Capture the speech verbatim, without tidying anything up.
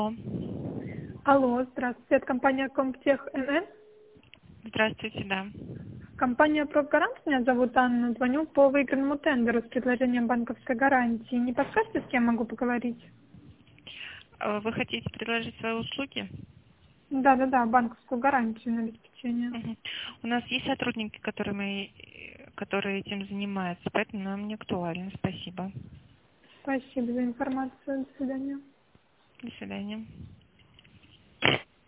Алло, здравствуйте, это компания Комтех эн эн. Здравствуйте, да. Компания Профгарант, меня зовут Анна, звоню по выигранному тендеру с предложением банковской гарантии. Не подскажете, с кем могу поговорить? А Вы хотите предложить свои услуги? Да-да-да, банковскую гарантию на обеспечение. Мгм. У нас есть сотрудники, которыми, которые этим занимаются, поэтому нам не актуально. Спасибо. Спасибо за информацию, до свидания. До свидания.